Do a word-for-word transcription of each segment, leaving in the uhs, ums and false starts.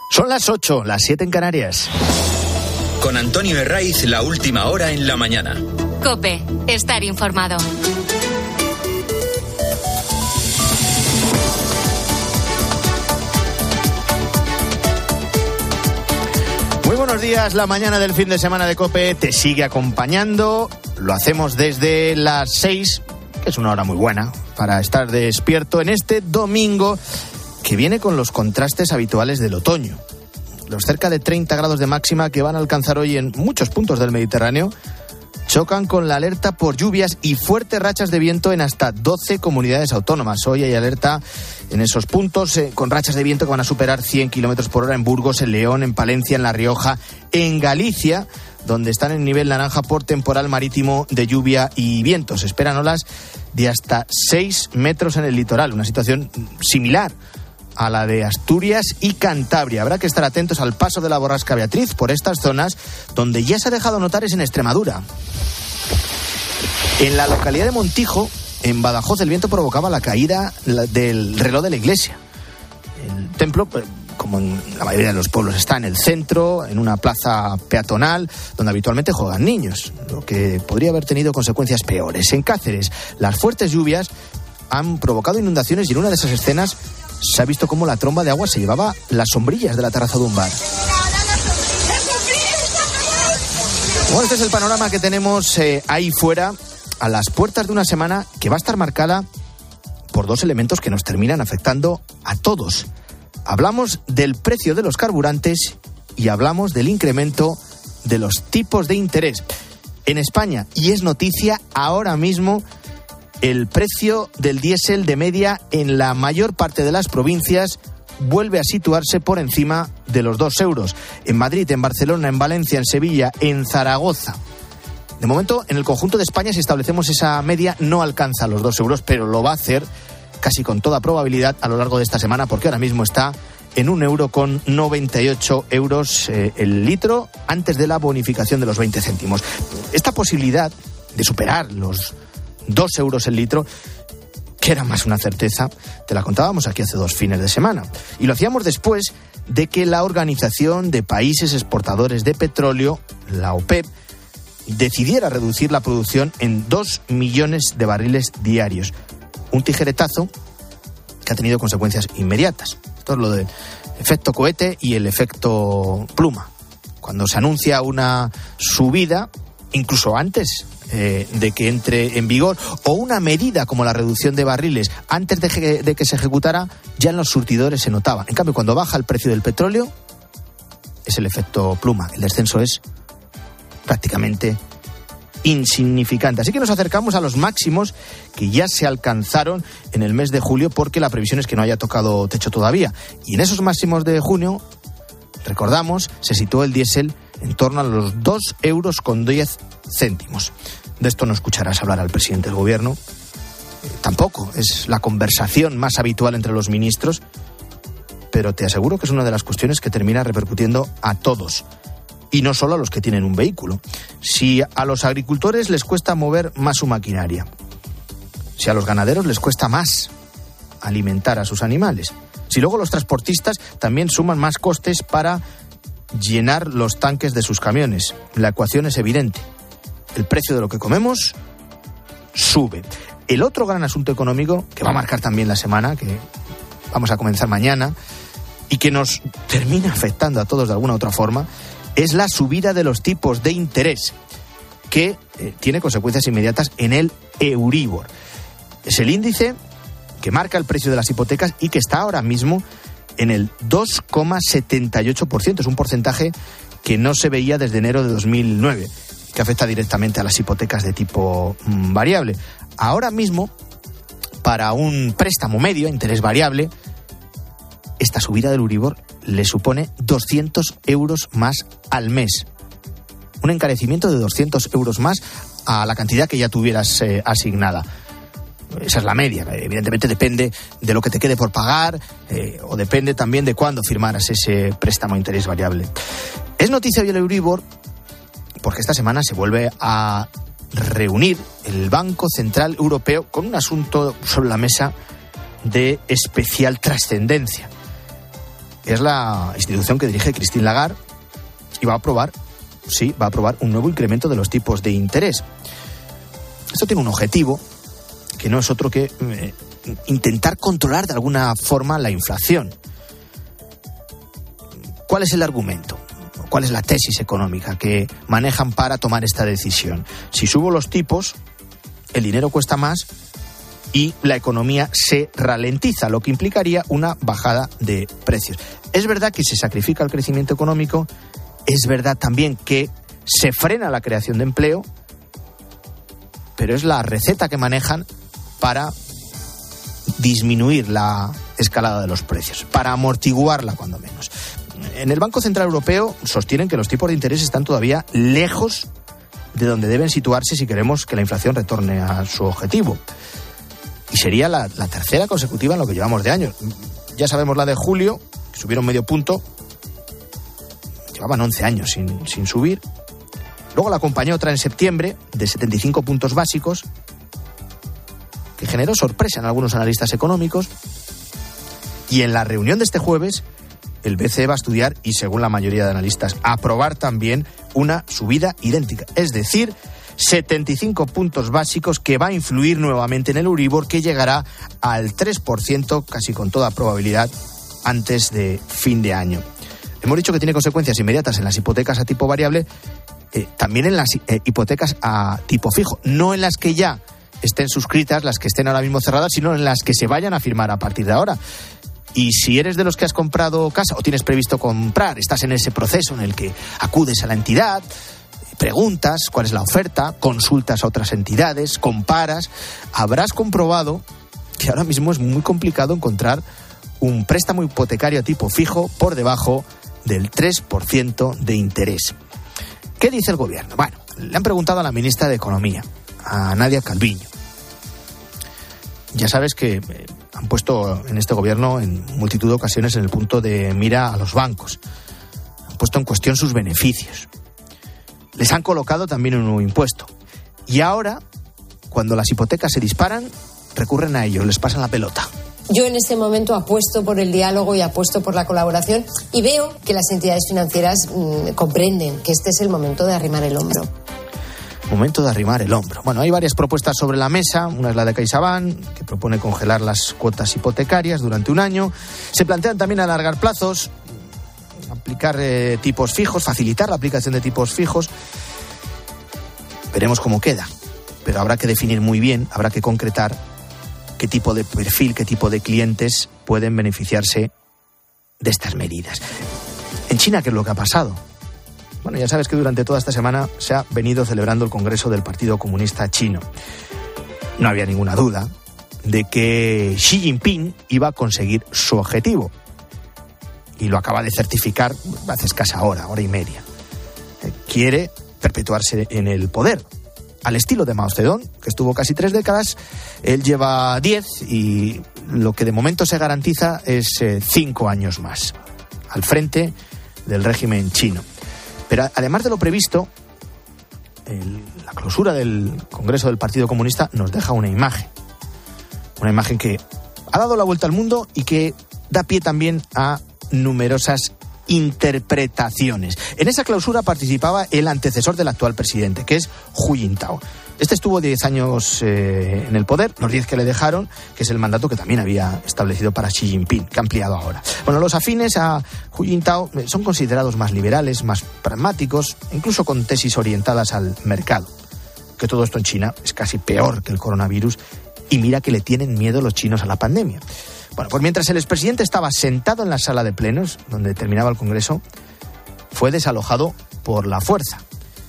Son las ocho, las siete en Canarias. Con Antonio Herraiz, la última hora en la mañana. COPE, estar informado. Muy buenos días, la mañana del fin de semana de COPE te sigue acompañando. Lo hacemos desde las seis, que es una hora muy buena para estar despierto en este domingo que viene con los contrastes habituales del otoño. Los cerca de treinta grados de máxima que van a alcanzar hoy en muchos puntos del Mediterráneo chocan con la alerta por lluvias y fuertes rachas de viento en hasta doce comunidades autónomas. Hoy hay alerta en esos puntos eh, con rachas de viento que van a superar cien kilómetros por hora en Burgos, en León, en Palencia, en La Rioja, en Galicia, donde están en nivel naranja por temporal marítimo de lluvia y viento. Se esperan olas de hasta seis metros en el litoral, una situación similar a la de Asturias y Cantabria. Habrá que estar atentos al paso de la borrasca Beatriz por estas zonas, donde ya se ha dejado notar es en Extremadura. En la localidad de Montijo, en Badajoz, el viento provocaba la caída del reloj de la iglesia. El templo, como en la mayoría de los pueblos, está en el centro, en una plaza peatonal, donde habitualmente juegan niños, lo que podría haber tenido consecuencias peores. En Cáceres, las fuertes lluvias han provocado inundaciones y en una de esas escenas se ha visto cómo la tromba de agua se llevaba las sombrillas de la terraza de un bar. Bueno, este es el panorama que tenemos eh, ahí fuera, a las puertas de una semana que va a estar marcada por dos elementos que nos terminan afectando a todos. Hablamos del precio de los carburantes y hablamos del incremento de los tipos de interés. En España, y es noticia ahora mismo, el precio del diésel de media en la mayor parte de las provincias vuelve a situarse por encima de los dos euros. En Madrid, en Barcelona, en Valencia, en Sevilla, en Zaragoza. De momento, en el conjunto de España, si establecemos esa media, no alcanza los dos euros, pero lo va a hacer casi con toda probabilidad a lo largo de esta semana, porque ahora mismo está en un euro con noventa y ocho euros eh, el litro, antes de la bonificación de los veinte céntimos. Esta posibilidad de superar los dos euros el litro, que era más una certeza, te la contábamos aquí hace dos fines de semana. Y lo hacíamos después de que la Organización de Países Exportadores de Petróleo, la OPEP, decidiera reducir la producción en dos millones de barriles diarios. Un tijeretazo que ha tenido consecuencias inmediatas. Esto es lo del efecto cohete y el efecto pluma. Cuando se anuncia una subida, incluso antes eh, de que entre en vigor, o una medida como la reducción de barriles, antes de que, de que se ejecutara, ya en los surtidores se notaba. En cambio, cuando baja el precio del petróleo, es el efecto pluma. El descenso es prácticamente insignificante. Así que nos acercamos a los máximos que ya se alcanzaron en el mes de julio, porque la previsión es que no haya tocado techo todavía. Y en esos máximos de junio, recordamos, se situó el diésel en torno a los dos euros con diez céntimos. De esto no escucharás hablar al presidente del gobierno. Eh, tampoco es la conversación más habitual entre los ministros, pero te aseguro que es una de las cuestiones que termina repercutiendo a todos. Y no solo a los que tienen un vehículo. Si a los agricultores les cuesta mover más su maquinaria, si a los ganaderos les cuesta más alimentar a sus animales, si luego los transportistas también suman más costes para llenar los tanques de sus camiones, la ecuación es evidente. El precio de lo que comemos sube. El otro gran asunto económico que va a marcar también la semana, que vamos a comenzar mañana, y que nos termina afectando a todos de alguna u otra forma, es la subida de los tipos de interés, que eh, tiene consecuencias inmediatas en el Euribor. Es el índice que marca el precio de las hipotecas y que está ahora mismo en el dos coma setenta y ocho por ciento. Es un porcentaje que no se veía desde enero de dos mil nueve, que afecta directamente a las hipotecas de tipo mmm, variable. Ahora mismo, para un préstamo medio a interés variable, esta subida del Euribor le supone doscientos euros más al mes. Un encarecimiento de doscientos euros más a la cantidad que ya tuvieras eh, asignada. Esa es la media. Evidentemente depende de lo que te quede por pagar eh, o depende también de cuándo firmaras ese préstamo a interés variable. Es noticia hoy el Euribor porque esta semana se vuelve a reunir el Banco Central Europeo con un asunto sobre la mesa de especial trascendencia. es la institución que dirige Christine Lagarde y va a aprobar, sí, va a aprobar un nuevo incremento de los tipos de interés. Esto tiene un objetivo que no es otro que eh, intentar controlar de alguna forma la inflación. ¿Cuál es el argumento? ¿Cuál es la tesis económica que manejan para tomar esta decisión? Si subo los tipos, el dinero cuesta más y la economía se ralentiza, lo que implicaría una bajada de precios. Es verdad que se sacrifica el crecimiento económico, es verdad también que se frena la creación de empleo, pero es la receta que manejan para disminuir la escalada de los precios, para amortiguarla cuando menos. En el Banco Central Europeo sostienen que los tipos de interés están todavía lejos de donde deben situarse si queremos que la inflación retorne a su objetivo. Y sería la, la tercera consecutiva en lo que llevamos de año. Ya sabemos la de julio, que subieron medio punto. Llevaban once años sin, sin subir. Luego la acompañó otra en septiembre, de setenta y cinco puntos básicos, que generó sorpresa en algunos analistas económicos. Y en la reunión de este jueves, el B C E va a estudiar, y según la mayoría de analistas, aprobar también una subida idéntica. Es decir, setenta y cinco puntos básicos, que va a influir nuevamente en el Euribor, que llegará al tres por ciento casi con toda probabilidad antes de fin de año. Hemos dicho que tiene consecuencias inmediatas en las hipotecas a tipo variable, eh, también en las eh, hipotecas a tipo fijo, no en las que ya estén suscritas, las que estén ahora mismo cerradas, sino en las que se vayan a firmar a partir de ahora. Y si eres de los que has comprado casa o tienes previsto comprar, estás en ese proceso en el que acudes a la entidad, preguntas cuál es la oferta, consultas a otras entidades, comparas, habrás comprobado que ahora mismo es muy complicado encontrar un préstamo hipotecario a tipo fijo por debajo del tres por ciento de interés. ¿Qué dice el gobierno? Bueno, le han preguntado a la ministra de Economía, a Nadia Calviño. Ya sabes que han puesto en este gobierno en multitud de ocasiones en el punto de mira a los bancos. Han puesto en cuestión sus beneficios. Les han colocado también un nuevo impuesto. Y ahora, cuando las hipotecas se disparan, recurren a ellos, les pasan la pelota. Yo en este momento apuesto por el diálogo y apuesto por la colaboración y veo que las entidades financieras mmm, comprenden que este es el momento de arrimar el hombro. Momento de arrimar el hombro. Bueno, hay varias propuestas sobre la mesa. Una es la de CaixaBank, que propone congelar las cuotas hipotecarias durante un año. Se plantean también alargar plazos, aplicar eh, tipos fijos, facilitar la aplicación de tipos fijos. Veremos cómo queda. Pero habrá que definir muy bien, habrá que concretar qué tipo de perfil, qué tipo de clientes pueden beneficiarse de estas medidas. En China, ¿qué es lo que ha pasado? Bueno, ya sabes que durante toda esta semana se ha venido celebrando el Congreso del Partido Comunista Chino. No había ninguna duda de que Xi Jinping iba a conseguir su objetivo. Y lo acaba de certificar hace escasa hora, hora y media. Quiere perpetuarse en el poder, al estilo de Mao Zedong, que estuvo casi tres décadas. Él lleva diez y lo que de momento se garantiza es eh, cinco años más al frente del régimen chino. Pero además de lo previsto, el, la clausura del Congreso del Partido Comunista nos deja una imagen. Una imagen que ha dado la vuelta al mundo y que da pie también a numerosas interpretaciones. En esa clausura participaba el antecesor del actual presidente, que es Hu Jintao. Este estuvo diez años eh, en el poder, los diez que le dejaron, que es el mandato que también había establecido para Xi Jinping, que ha ampliado ahora. Bueno, los afines a Hu Jintao son considerados más liberales, más pragmáticos, incluso con tesis orientadas al mercado. Que todo esto en China es casi peor que el coronavirus, y mira que le tienen miedo los chinos a la pandemia. Bueno, pues mientras el expresidente estaba sentado en la sala de plenos, donde terminaba el Congreso, fue desalojado por la fuerza.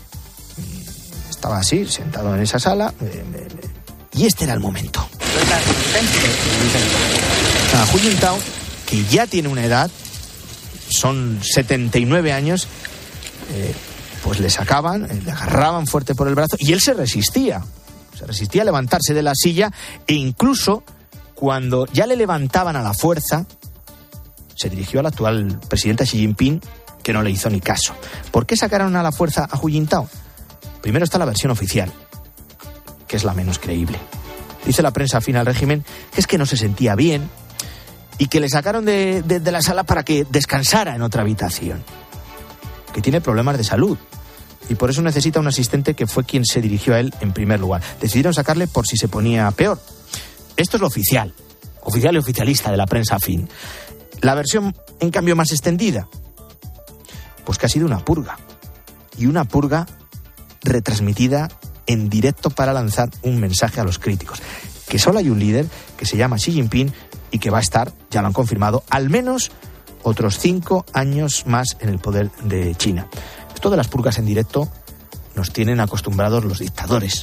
Estaba así, sentado en esa sala, eh, eh, y este era el momento. A Hu Jintao, que ya tiene una edad, son setenta y nueve años, eh, pues le sacaban, eh, le agarraban fuerte por el brazo, y él se resistía. Se resistía a levantarse de la silla, e incluso cuando ya le levantaban a la fuerza, se dirigió al actual presidente Xi Jinping, que no le hizo ni caso. ¿Por qué sacaron a la fuerza a Hu Jintao? Primero está la versión oficial, que es la menos creíble. Dice la prensa afín al régimen que es que no se sentía bien y que le sacaron de, de, de la sala para que descansara en otra habitación, que tiene problemas de salud y por eso necesita un asistente que fue quien se dirigió a él en primer lugar. Decidieron sacarle por si se ponía peor. Esto es lo oficial, oficial y oficialista de la prensa afín. La versión, en cambio, más extendida, pues que ha sido una purga. Y una purga retransmitida en directo para lanzar un mensaje a los críticos. Que solo hay un líder que se llama Xi Jinping y que va a estar, ya lo han confirmado, al menos otros cinco años más en el poder de China. Esto de las purgas en directo nos tienen acostumbrados los dictadores.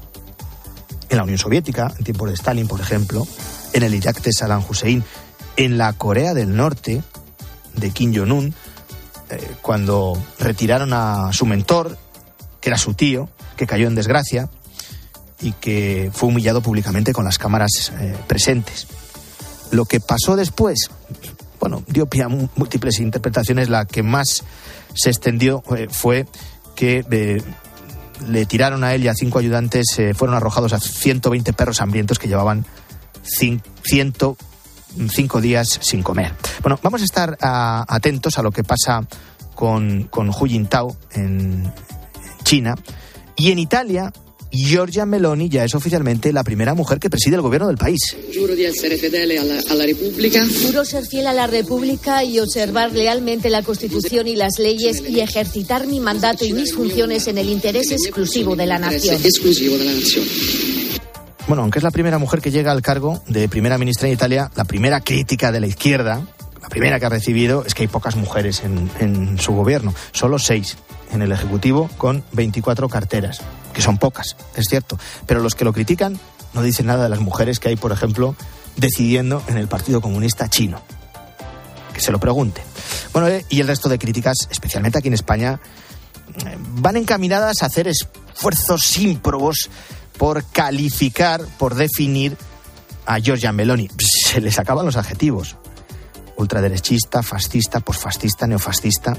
En la Unión Soviética, en tiempos de Stalin, por ejemplo, en el Irak de Saddam Hussein, en la Corea del Norte de Kim Jong-un, eh, cuando retiraron a su mentor, que era su tío, que cayó en desgracia y que fue humillado públicamente con las cámaras eh, presentes. Lo que pasó después, bueno, dio pie a múltiples interpretaciones. La que más se extendió eh, fue que eh, le tiraron a él y a cinco ayudantes, eh, fueron arrojados a ciento veinte perros hambrientos que llevaban ciento cinco días sin comer. Bueno, vamos a estar a, atentos a lo que pasa con, con Hu Jintao en China. Y en Italia, Giorgia Meloni ya es oficialmente la primera mujer que preside el gobierno del país. Juro de ser fidele a la, a la República. Juro ser fiel a la República y observar lealmente la Constitución y las leyes y ejercitar mi mandato y mis funciones en el interés exclusivo de la nación. Exclusivo de la nación. Bueno, aunque es la primera mujer que llega al cargo de primera ministra en Italia, la primera crítica de la izquierda, la primera que ha recibido, es que hay pocas mujeres en, en su gobierno. Solo seis en el Ejecutivo, con veinticuatro carteras, que son pocas, es cierto. Pero los que lo critican no dicen nada de las mujeres que hay, por ejemplo, decidiendo en el Partido Comunista Chino. Que se lo pregunte. Bueno, eh, y el resto de críticas, especialmente aquí en España, eh, van encaminadas a hacer esfuerzos ímprobos por calificar, por definir a Giorgia Meloni. Se les acaban los adjetivos. Ultraderechista, fascista, posfascista, neofascista.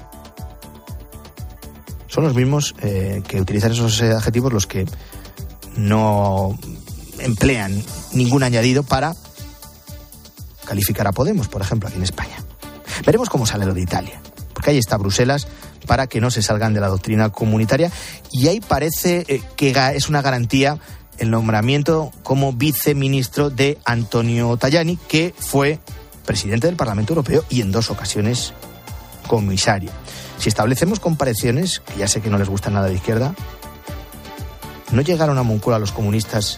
Son los mismos eh, que utilizan esos adjetivos los que no emplean ningún añadido para calificar a Podemos, por ejemplo, aquí en España. Veremos cómo sale lo de Italia, porque ahí está Bruselas para que no se salgan de la doctrina comunitaria, y ahí parece eh, que es una garantía el nombramiento como viceministro de Antonio Tajani, que fue presidente del Parlamento Europeo y en dos ocasiones comisario. Si establecemos comparaciones, que ya sé que no les gusta nada de izquierda, ¿no llegaron a Moncloa los comunistas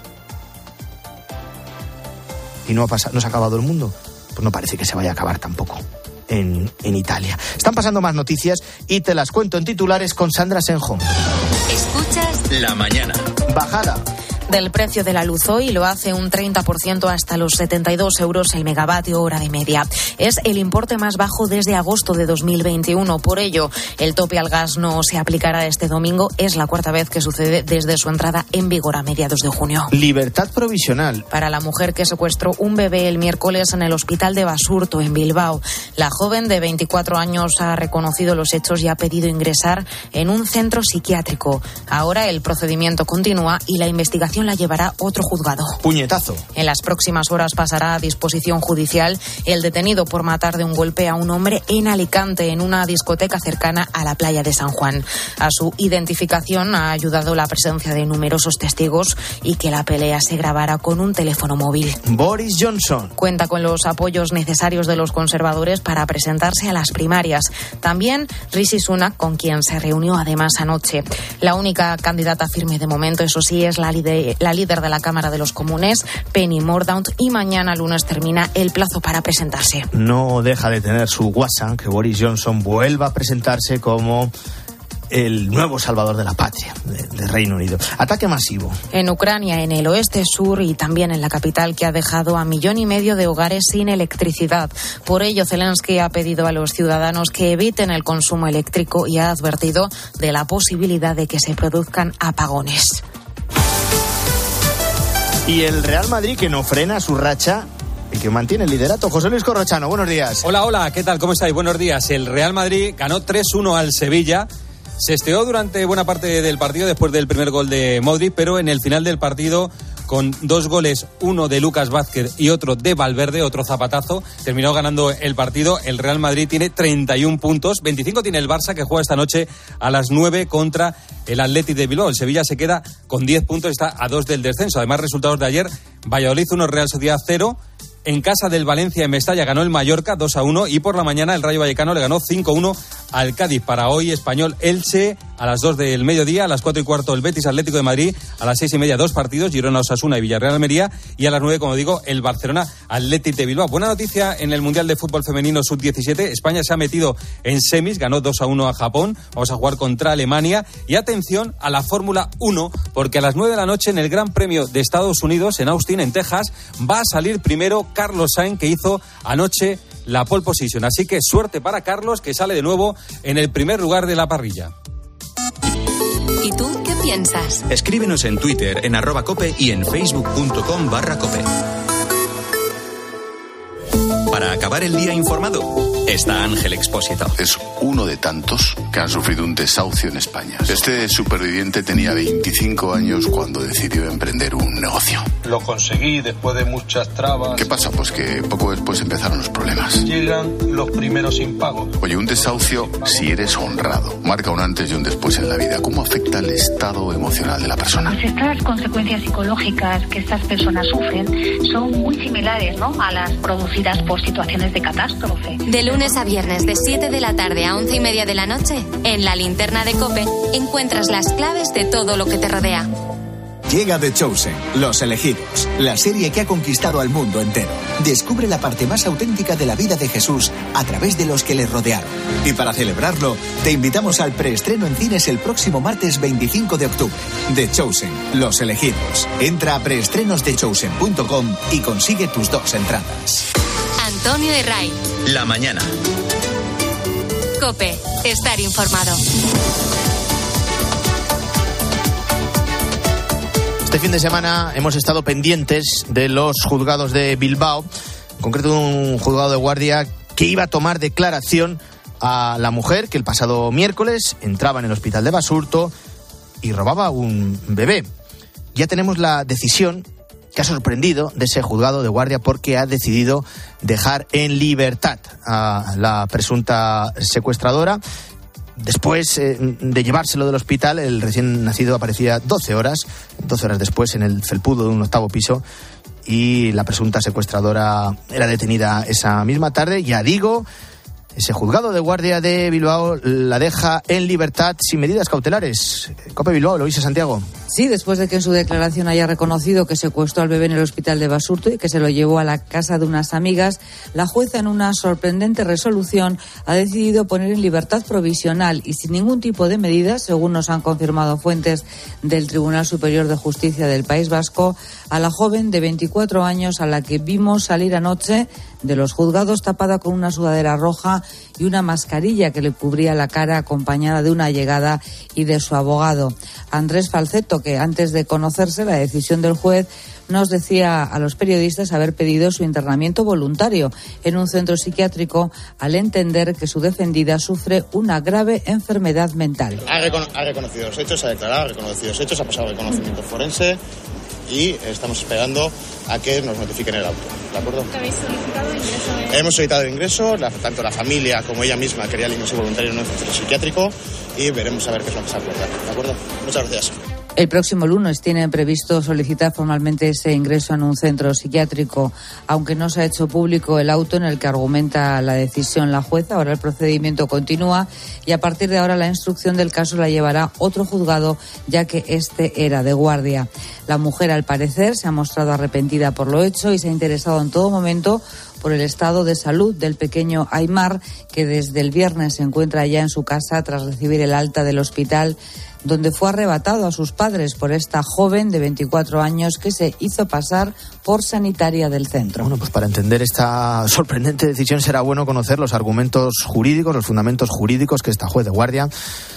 y no ha pasado, no se ha acabado el mundo? Pues no parece que se vaya a acabar tampoco en, en Italia. Están pasando más noticias y te las cuento en titulares con Sandra Senjo. Escuchas La mañana. Bajada del precio de la luz hoy, lo hace un treinta por ciento hasta los setenta y dos euros el megavatio hora de media. Es el importe más bajo desde agosto de dos mil veintiuno. Por ello, el tope al gas no se aplicará este domingo. Es la cuarta vez que sucede desde su entrada en vigor a mediados de junio. Libertad provisional para la mujer que secuestró un bebé el miércoles en el hospital de Basurto, en Bilbao. La joven de veinticuatro años ha reconocido los hechos y ha pedido ingresar en un centro psiquiátrico. Ahora el procedimiento continúa y la investigación la llevará otro juzgado. Puñetazo. En las próximas horas pasará a disposición judicial el detenido por matar de un golpe a un hombre en Alicante, en una discoteca cercana a la playa de San Juan. A su identificación ha ayudado la presencia de numerosos testigos y que la pelea se grabara con un teléfono móvil. Boris Johnson cuenta con los apoyos necesarios de los conservadores para presentarse a las primarias. También Rishi Sunak, con quien se reunió además anoche. La única candidata firme de momento, eso sí, es la líder la líder de la Cámara de los Comunes, Penny Mordaunt, y mañana lunes termina el plazo para presentarse. No deja de tener su guasa que Boris Johnson vuelva a presentarse como el nuevo salvador de la patria, del de Reino Unido. Ataque masivo en Ucrania, en el oeste, sur y también en la capital, que ha dejado a millón y medio de hogares sin electricidad. Por ello, Zelensky ha pedido a los ciudadanos que eviten el consumo eléctrico y ha advertido de la posibilidad de que se produzcan apagones. Y el Real Madrid, que no frena su racha y que mantiene el liderato. José Luis Corrochano, buenos días. Hola, hola, ¿qué tal? ¿Cómo estáis? Buenos días. El Real Madrid ganó tres uno al Sevilla. Se esteó durante buena parte del partido después del primer gol de Modric, pero en el final del partido con dos goles, uno de Lucas Vázquez y otro de Valverde, otro zapatazo, terminó ganando el partido. El Real Madrid tiene treinta y un puntos, veinticinco tiene el Barça, que juega esta noche a las nueve contra el Athletic de Bilbao. El Sevilla se queda con diez puntos, está a dos del descenso. Además, resultados de ayer: Valladolid uno, Real Sociedad cero. En casa del Valencia, en Mestalla, ganó el Mallorca dos a uno, y por la mañana el Rayo Vallecano le ganó cinco a uno al Cádiz. Para hoy, Español Elche a las dos del mediodía, a las cuatro y cuarto el Betis Atlético de Madrid, a las seis y media dos partidos, Girona Osasuna y Villarreal Almería, y a las nueve, como digo, el Barcelona Athletic de Bilbao. Buena noticia en el Mundial de Fútbol Femenino sub diecisiete, España se ha metido en semis, ganó dos a uno a Japón, vamos a jugar contra Alemania, y atención a la Fórmula uno, porque a las nueve de la noche en el Gran Premio de Estados Unidos, en Austin, en Texas, va a salir primero Carlos Sainz, que hizo anoche la pole position. Así que suerte para Carlos, que sale de nuevo en el primer lugar de la parrilla. ¿Y tú qué piensas? Escríbenos en Twitter, en arroba cope y en facebook.com barra cope. Para acabar el día informado, está Ángel Expósito. Es uno de tantos que han sufrido un desahucio en España. Este superviviente tenía veinticinco años cuando decidió emprender un negocio. Lo conseguí después de muchas trabas. ¿Qué pasa? Pues que poco después empezaron los problemas. Llegan los primeros impagos. Oye, un desahucio, si eres honrado, marca un antes y un después en la vida. ¿Cómo afecta el estado emocional de la persona? Pues estas consecuencias psicológicas que estas personas sufren son muy similares, ¿no?, a las producidas por situaciones de catástrofe. De lunes a viernes, de siete de la tarde a once y media de la noche, en la linterna de COPE, encuentras las claves de todo lo que te rodea. Llega The Chosen, Los Elegidos, la serie que ha conquistado al mundo entero. Descubre la parte más auténtica de la vida de Jesús a través de los que le rodearon. Y para celebrarlo, te invitamos al preestreno en cines el próximo martes veinticinco de octubre. The Chosen, Los Elegidos. Entra a preestrenos de chosen punto com y consigue tus dos entradas. Antonio de Ray. La mañana. COPE. Estar informado. Este fin de semana hemos estado pendientes de los juzgados de Bilbao, en concreto un juzgado de guardia que iba a tomar declaración a la mujer que el pasado miércoles entraba en el hospital de Basurto y robaba un bebé. Ya tenemos la decisión que ha sorprendido de ese juzgado de guardia, porque ha decidido dejar en libertad a la presunta secuestradora. Después eh, de llevárselo del hospital, el recién nacido aparecía doce horas, doce horas después en el felpudo de un octavo piso, y la presunta secuestradora era detenida esa misma tarde. Ya digo, ese juzgado de guardia de Bilbao la deja en libertad sin medidas cautelares. COPE Bilbao, Luisa Santiago. Sí, después de que en su declaración haya reconocido que secuestró al bebé en el hospital de Basurto y que se lo llevó a la casa de unas amigas, la jueza, en una sorprendente resolución, ha decidido poner en libertad provisional y sin ningún tipo de medidas, según nos han confirmado fuentes del Tribunal Superior de Justicia del País Vasco, a la joven de veinticuatro años a la que vimos salir anoche de los juzgados tapada con una sudadera roja y una mascarilla que le cubría la cara, acompañada de una allegada y de su abogado, Andrés Falceto, que antes de conocerse la decisión del juez nos decía a los periodistas haber pedido su internamiento voluntario en un centro psiquiátrico al entender que su defendida sufre una grave enfermedad mental. Ha, recono- ha reconocido los hechos, ha declarado, ha reconocido los hechos, ha pasado el reconocimiento forense y estamos esperando a que nos notifiquen el auto, ¿de acuerdo? ¿Habéis solicitado ingreso? Hemos solicitado el ingreso, la, tanto la familia como ella misma quería el ingreso voluntario en un centro psiquiátrico, y veremos a ver qué es lo que se acuerda, ¿de acuerdo? Muchas gracias. El próximo lunes tienen previsto solicitar formalmente ese ingreso en un centro psiquiátrico, aunque no se ha hecho público el auto en el que argumenta la decisión la jueza. Ahora el procedimiento continúa y a partir de ahora la instrucción del caso la llevará otro juzgado, ya que este era de guardia. La mujer, al parecer, se ha mostrado arrepentida por lo hecho y se ha interesado en todo momento por el estado de salud del pequeño Aimar, que desde el viernes se encuentra ya en su casa tras recibir el alta del hospital, donde fue arrebatado a sus padres por esta joven de veinticuatro años que se hizo pasar por sanitaria del centro. Bueno, pues para entender esta sorprendente decisión será bueno conocer los argumentos jurídicos, los fundamentos jurídicos que esta juez de guardia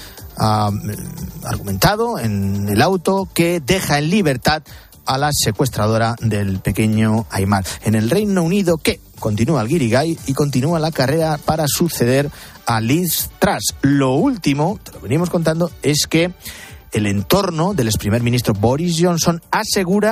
ha argumentado en el auto que deja en libertad a la secuestradora del pequeño Aimar. En el Reino Unido, ¿qué? Continúa el guirigay y continúa la carrera para suceder a Liz Truss. Lo último, te lo venimos contando, es que el entorno del ex primer ministro Boris Johnson asegura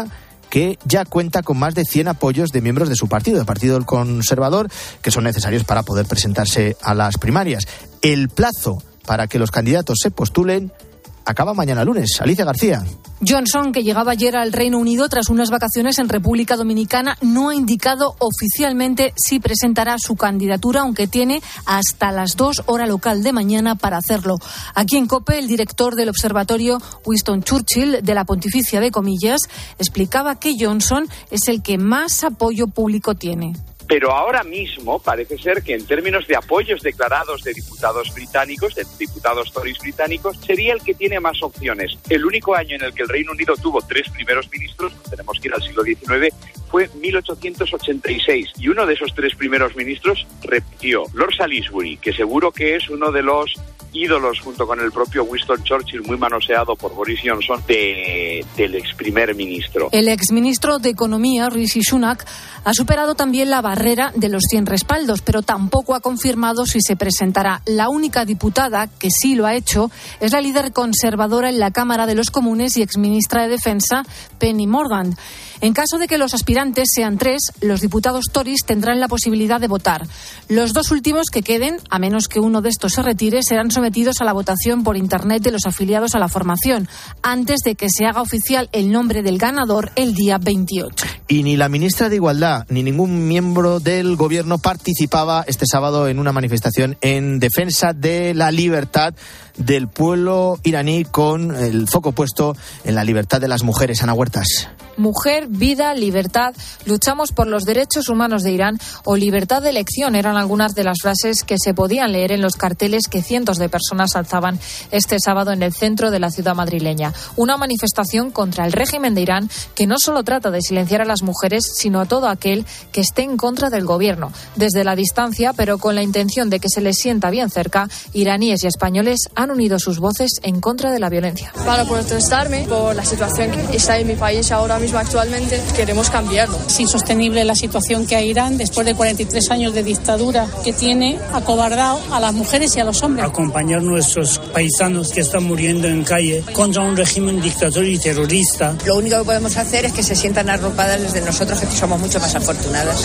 que ya cuenta con más de cien apoyos de miembros de su partido, el Partido Conservador, que son necesarios para poder presentarse a las primarias. El plazo para que los candidatos se postulen acaba mañana lunes. Alicia García. Johnson, que llegaba ayer al Reino Unido tras unas vacaciones en República Dominicana, no ha indicado oficialmente si presentará su candidatura, aunque tiene hasta las dos hora local de mañana para hacerlo. Aquí en COPE, el director del observatorio Winston Churchill de la Pontificia de Comillas explicaba que Johnson es el que más apoyo público tiene. Pero ahora mismo parece ser que en términos de apoyos declarados de diputados británicos, de diputados Tories británicos, sería el que tiene más opciones. El único año en el que el Reino Unido tuvo tres primeros ministros, tenemos que ir al siglo diecinueve, fue mil ochocientos ochenta y seis. Y uno de esos tres primeros ministros repitió, Lord Salisbury, que seguro que es uno de los ídolos, junto con el propio Winston Churchill, muy manoseado por Boris Johnson, de, del ex primer ministro. El ex ministro de Economía, Rishi Sunak, ha superado también la barrera de los cien respaldos, pero tampoco ha confirmado si se presentará. La única diputada que sí lo ha hecho es la líder conservadora en la Cámara de los Comunes y exministra de Defensa, Penny Mordaunt. En caso de que los aspirantes sean tres, los diputados Tories tendrán la posibilidad de votar. Los dos últimos que queden, a menos que uno de estos se retire, serán sometidos a la votación por Internet de los afiliados a la formación, antes de que se haga oficial el nombre del ganador el día veintiocho. Y ni la ministra de Igualdad ni ningún miembro del gobierno participaba este sábado en una manifestación en defensa de la libertad del pueblo iraní, con el foco puesto en la libertad de las mujeres. Ana Huertas. Mujer, vida, libertad, luchamos por los derechos humanos de Irán o libertad de elección eran algunas de las frases que se podían leer en los carteles que cientos de personas alzaban este sábado en el centro de la ciudad madrileña. Una manifestación contra el régimen de Irán que no solo trata de silenciar a las mujeres, sino a todo aquel que esté en contra del gobierno. Desde la distancia, pero con la intención de que se les sienta bien cerca, iraníes y españoles han unido sus voces en contra de la violencia. Para protestarme por la situación que está en mi país ahora mismo actualmente, queremos cambiarlo. Es insostenible la situación que hay Irán después de cuarenta y tres años de dictadura que tiene acobardado a las mujeres y a los hombres. Acompañar a nuestros paisanos que están muriendo en calle contra un régimen dictatorial y terrorista. Lo único que podemos hacer es que se sientan arropadas desde nosotros, que somos mucho más afortunadas.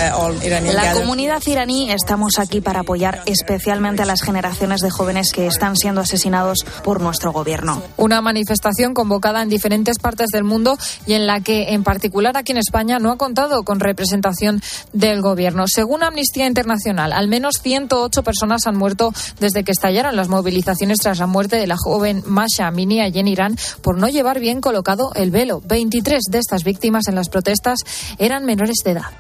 La comunidad iraní estamos aquí para apoyar especialmente a las generaciones de jóvenes que están siendo asesinados por nuestro gobierno. Una manifestación convocada en diferentes partes del mundo y en la que, en particular aquí en España, no ha contado con representación del gobierno. Según Amnistía Internacional, al menos ciento ocho personas han muerto desde que estallaron las movilizaciones tras la muerte de la joven Masha Amini allí en Irán por no llevar bien colocado el velo. veintitrés de estas víctimas en las protestas eran menores de edad.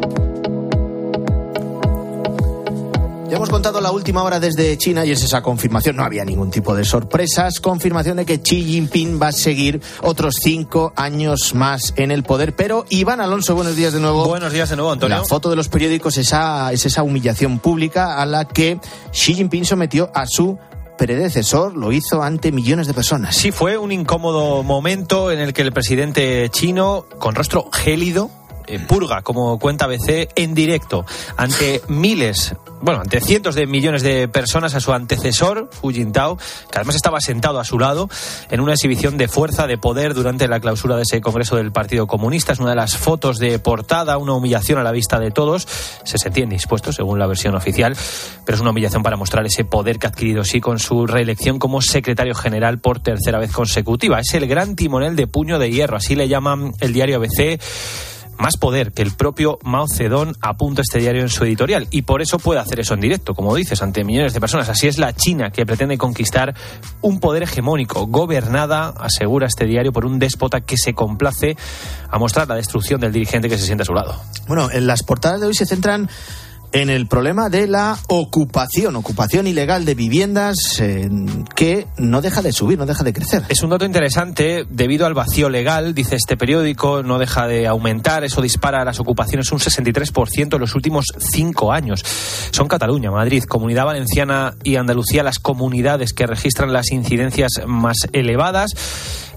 Ya hemos contado la última hora desde China y es esa confirmación. No había ningún tipo de sorpresas. Confirmación de que Xi Jinping va a seguir otros cinco años más en el poder. Pero Iván Alonso, buenos días de nuevo. Buenos días de nuevo, Antonio. La foto de los periódicos esa, es esa humillación pública a la que Xi Jinping sometió a su predecesor. Lo hizo ante millones de personas. Sí, fue un incómodo momento en el que el presidente chino, con rostro gélido, eh, purga, como cuenta A B C, en directo ante miles, bueno, ante cientos de millones de personas a su antecesor, Hu Jintao, que además estaba sentado a su lado en una exhibición de fuerza, de poder durante la clausura de ese congreso del Partido Comunista. Es una de las fotos de portada, una humillación a la vista de todos. Se sentía indispuesto, según la versión oficial, pero es una humillación para mostrar ese poder que ha adquirido sí con su reelección como secretario general por tercera vez consecutiva. Es el gran timonel de puño de hierro, así le llaman el diario A B C. Más poder que el propio Mao Zedong, apunta este diario en su editorial, y por eso puede hacer eso en directo, como dices, ante millones de personas. Así es la China, que pretende conquistar un poder hegemónico, gobernada, asegura este diario, por un déspota que se complace a mostrar la destrucción del dirigente que se siente a su lado. Bueno, en las portadas de hoy se centran en el problema de la ocupación, ocupación ilegal de viviendas eh, que no deja de subir, no deja de crecer. Es un dato interesante, debido al vacío legal, dice este periódico, no deja de aumentar, eso dispara las ocupaciones un sesenta y tres por ciento en los últimos cinco años. Son Cataluña, Madrid, Comunidad Valenciana y Andalucía las comunidades que registran las incidencias más elevadas.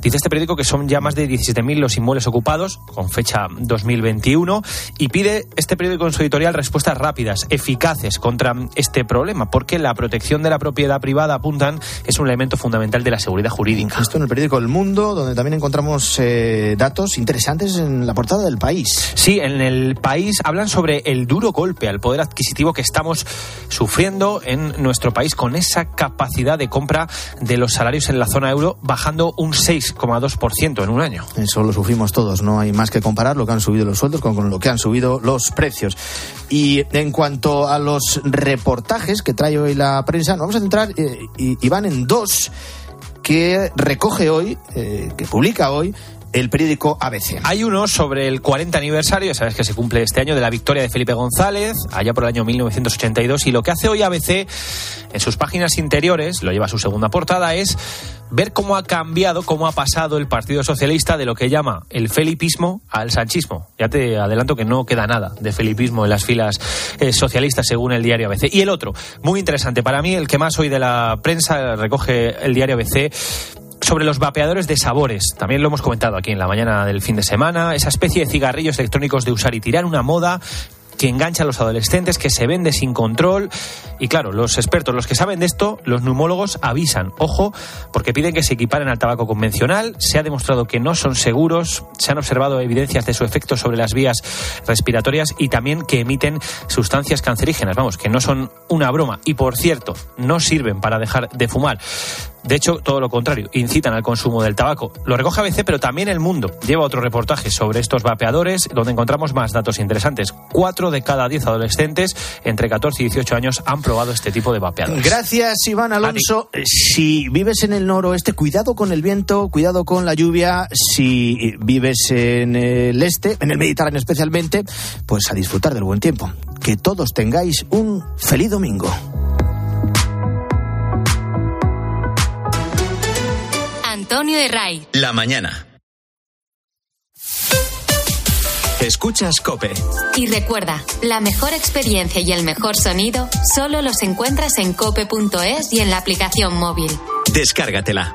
Dice este periódico que son ya más de diecisiete mil los inmuebles ocupados, con fecha dos mil veintiuno, y pide este periódico en su editorial respuestas rápidas, eficaces contra este problema, porque la protección de la propiedad privada, apuntan, es un elemento fundamental de la seguridad jurídica. Esto en el periódico El Mundo, donde también encontramos eh, datos interesantes en la portada del País. Sí, en el País hablan sobre el duro golpe al poder adquisitivo que estamos sufriendo en nuestro país, con esa capacidad de compra de los salarios en la zona euro bajando un seis coma dos por ciento en un año. Eso lo sufrimos todos, no hay más que comparar lo que han subido los sueldos con, con lo que han subido los precios. Y en cuanto a los reportajes que trae hoy la prensa, nos vamos a centrar, eh, y, y van en dos que recoge hoy, eh, que publica hoy el periódico A B C. Hay uno sobre el cuarenta aniversario, sabes que se cumple este año, de la victoria de Felipe González, allá por el año mil novecientos ochenta y dos, y lo que hace hoy A B C en sus páginas interiores, lo lleva a su segunda portada, es ver cómo ha cambiado, cómo ha pasado el Partido Socialista de lo que llama el felipismo al sanchismo. Ya te adelanto que no queda nada de felipismo en las filas eh, socialistas, según el diario A B C. Y el otro, muy interesante, para mí el que más hoy de la prensa recoge el diario A B C, sobre los vapeadores de sabores. También lo hemos comentado aquí en la mañana del fin de semana, esa especie de cigarrillos electrónicos de usar y tirar, una moda que engancha a los adolescentes, que se vende sin control. Y claro, los expertos, los que saben de esto, los neumólogos avisan, ojo, porque piden que se equiparen al tabaco convencional. Se ha demostrado que no son seguros, se han observado evidencias de su efecto sobre las vías respiratorias y también que emiten sustancias cancerígenas, vamos, que no son una broma. Y por cierto, no sirven para dejar de fumar. De hecho, todo lo contrario, incitan al consumo del tabaco. Lo recoge A B C, pero también El Mundo lleva otro reportaje sobre estos vapeadores, donde encontramos más datos interesantes. Cuatro de cada diez adolescentes entre catorce y dieciocho años han probado este tipo de vapeadores. Gracias, Iván Alonso. Si vives en el noroeste, cuidado con el viento, cuidado con la lluvia. Si vives en el este, en el Mediterráneo especialmente, pues a disfrutar del buen tiempo. Que todos tengáis un feliz domingo. Antonio de Ray. La mañana. Escuchas COPE. Y recuerda, la mejor experiencia y el mejor sonido solo los encuentras en cope punto es y en la aplicación móvil. Descárgatela.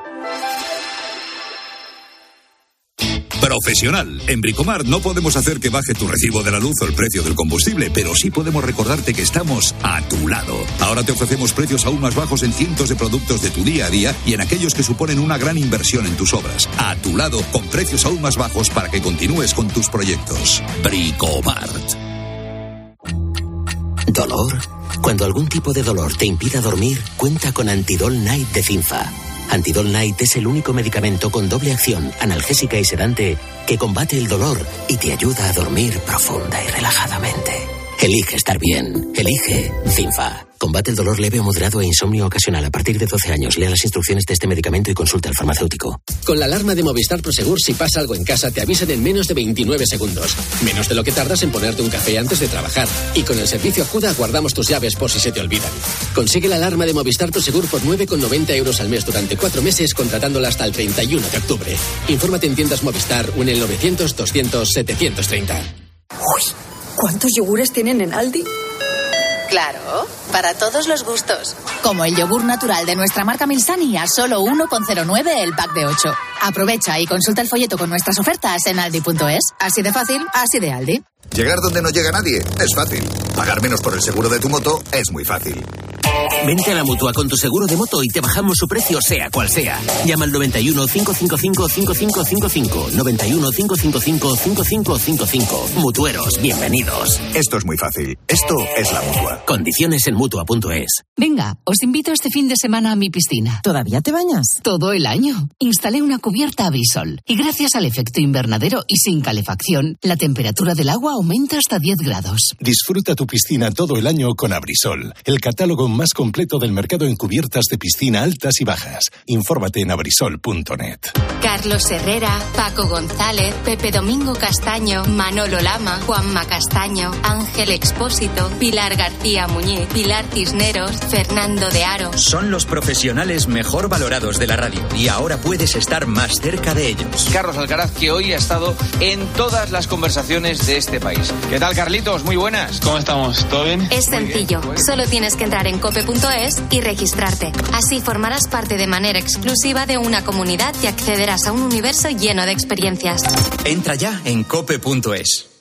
Profesional. En Bricomar no podemos hacer que baje tu recibo de la luz o el precio del combustible, pero sí podemos recordarte que estamos a tu lado. Ahora te ofrecemos precios aún más bajos en cientos de productos de tu día a día y en aquellos que suponen una gran inversión en tus obras. A tu lado, con precios aún más bajos para que continúes con tus proyectos. Bricomart. ¿Dolor? Cuando algún tipo de dolor te impida dormir, cuenta con Antidol Night de Cinfa. Antidol Night es el único medicamento con doble acción, analgésica y sedante, que combate el dolor y te ayuda a dormir profunda y relajadamente. Elige estar bien. Elige Cinfa. Combate el dolor leve o moderado e insomnio ocasional a partir de doce años. Lea las instrucciones de este medicamento y consulta al farmacéutico. Con la alarma de Movistar Prosegur, si pasa algo en casa, te avisan en menos de veintinueve segundos. Menos de lo que tardas en ponerte un café antes de trabajar. Y con el servicio Acuda guardamos tus llaves por si se te olvidan. Consigue la alarma de Movistar Prosegur por nueve con noventa euros al mes durante cuatro meses, contratándola hasta el treinta y uno de octubre. Infórmate en tiendas Movistar o en el novecientos doscientos setecientos treinta. Uy, ¿cuántos yogures tienen en Aldi? Claro, para todos los gustos. Como el yogur natural de nuestra marca Milsani a solo uno con cero nueve el pack de ocho. Aprovecha y consulta el folleto con nuestras ofertas en aldi punto es. Así de fácil, así de Aldi. Llegar donde no llega nadie es fácil. Pagar menos por el seguro de tu moto es muy fácil. Vente a la Mutua con tu seguro de moto y te bajamos su precio sea cual sea. Llama al noventa y uno, cinco cinco cinco, cinco cinco cinco cinco. noventa y uno, cinco cinco cinco, cinco cinco cinco cinco. Mutueros, bienvenidos. Esto es muy fácil. Esto es la Mutua. Condiciones en Mutua punto es. Venga, os invito este fin de semana a mi piscina. ¿Todavía te bañas? Todo el año. Instalé una cubierta Abrisol y gracias al efecto invernadero y sin calefacción, la temperatura del agua aumenta hasta diez grados. Disfruta tu piscina todo el año con Abrisol, el catálogo más completo del mercado en cubiertas de piscina altas y bajas. Infórmate en abrisol punto net. Carlos Herrera, Paco González, Pepe Domingo Castaño, Manolo Lama, Juanma Castaño, Ángel Expósito, Pilar García Muñiz, Pilar Cisneros, Fernando de Aro. Son los profesionales mejor valorados de la radio y ahora puedes estar más cerca de ellos. Carlos Alcaraz, que hoy ha estado en todas las conversaciones de este país. ¿Qué tal, Carlitos? Muy buenas. ¿Cómo estamos? ¿Todo bien? Es sencillo. Solo tienes que entrar en cope punto es punto es y registrarte. Así formarás parte de manera exclusiva de una comunidad y accederás a un universo lleno de experiencias. Entra ya en cope punto es.